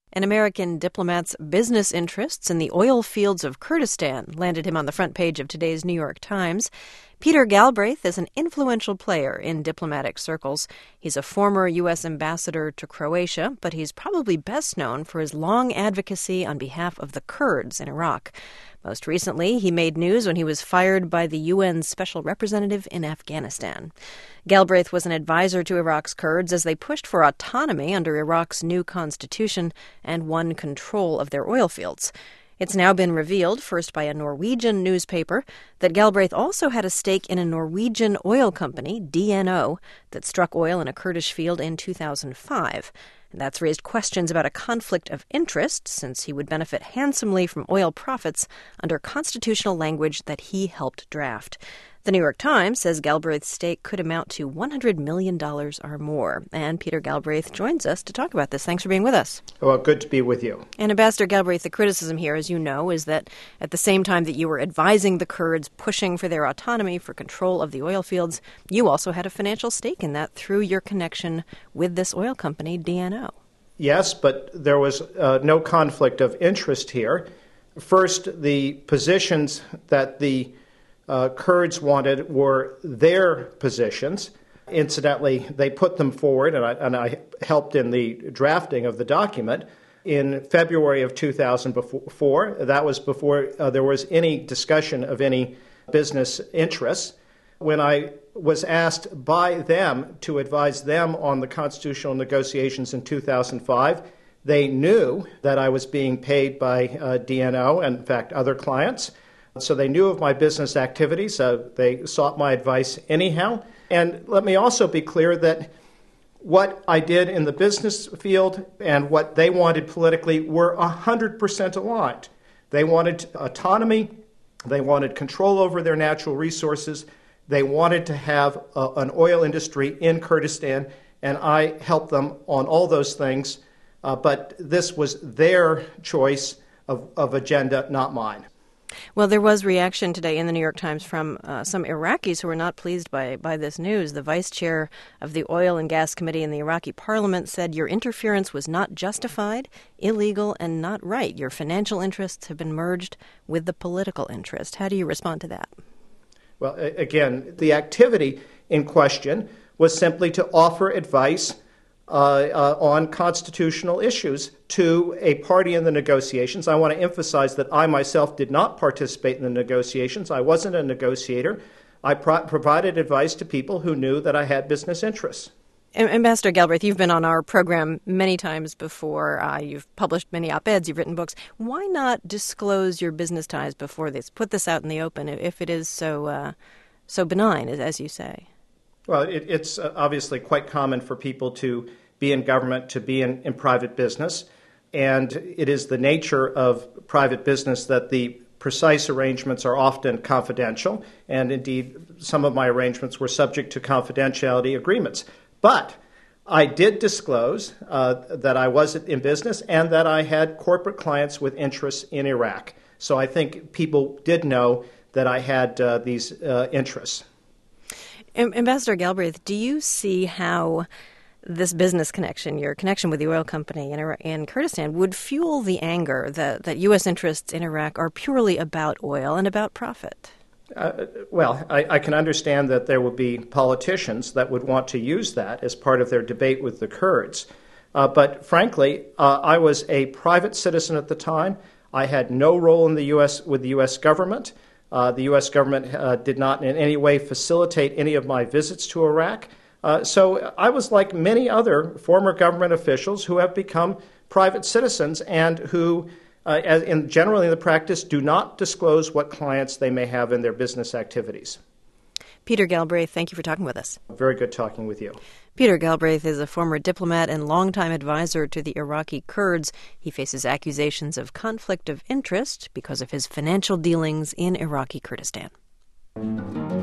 An American diplomat's business interests in the oil fields of Kurdistan landed him on the front page of today's New York Times. Peter Galbraith is an influential player in diplomatic circles. He's a former U.S. ambassador to Croatia, but he's probably best known for his long advocacy on behalf of the Kurds in Iraq. Most recently, he made news when he was fired by the UN Special Representative in Afghanistan. Galbraith was an advisor to Iraq's Kurds as they pushed for autonomy under Iraq's new constitution and won control of their oil fields. It's now been revealed, first by a Norwegian newspaper, that Galbraith also had a stake in a Norwegian oil company, DNO, that struck oil in a Kurdish field in 2005. And that's raised questions about a conflict of interest, since he would benefit handsomely from oil profits under constitutional language that he helped draft. The New York Times says Galbraith's stake could amount to $100 million or more. And Peter Galbraith joins us to talk about this. Thanks for being with us. Well, good to be with you. And Ambassador Galbraith, the criticism here, as you know, is that at the same time that you were advising the Kurds, pushing for their autonomy, for control of the oil fields, you also had a financial stake in that through your connection with this oil company, DNO. Yes, but there was no conflict of interest here. First, the positions that the Kurds wanted were their positions. Incidentally, they put them forward, and I helped in the drafting of the document in February of 2004. That was before there was any discussion of any business interests. When I was asked by them to advise them on the constitutional negotiations in 2005, they knew that I was being paid by DNO and, in fact, other clients. So they knew of my business activities. They sought my advice anyhow. And let me also be clear that what I did in the business field and what they wanted politically were 100% aligned. They wanted autonomy. They wanted control over their natural resources. They wanted to have an oil industry in Kurdistan, and I helped them on all those things. But this was their choice of agenda, not mine. Well, there was reaction today in the New York Times from some Iraqis who were not pleased by this news. The vice chair of the Oil and Gas Committee in the Iraqi parliament said your interference was not justified, illegal, and not right. Your financial interests have been merged with the political interest. How do you respond to that? Well, again, the activity in question was simply to offer advice on constitutional issues to a party in the negotiations. I want to emphasize that I myself did not participate in the negotiations. I wasn't a negotiator. I provided advice to people who knew that I had business interests. Ambassador Galbraith, you've been on our program many times before. You've published many op-eds. You've written books. Why not disclose your business ties before this? Put this out in the open if it is so benign, as you say. Well, it's obviously quite common for people to be in government, to be in private business. And it is the nature of private business that the precise arrangements are often confidential. And indeed, some of my arrangements were subject to confidentiality agreements. But I did disclose that I was in business and that I had corporate clients with interests in Iraq. So I think people did know that I had these interests. Ambassador Galbraith, do you see how this business connection, your connection with the oil company in Kurdistan, would fuel the anger that U.S. interests in Iraq are purely about oil and about profit? Well, I can understand that there would be politicians that would want to use that as part of their debate with the Kurds. But frankly, I was a private citizen at the time. I had no role in the U.S. with the U.S. government. The U.S. government did not in any way facilitate any of my visits to Iraq. So I was like many other former government officials who have become private citizens and who, generally in the practice, do not disclose what clients they may have in their business activities. Peter Galbraith, thank you for talking with us. Very good talking with you. Peter Galbraith is a former diplomat and longtime advisor to the Iraqi Kurds. He faces accusations of conflict of interest because of his financial dealings in Iraqi Kurdistan.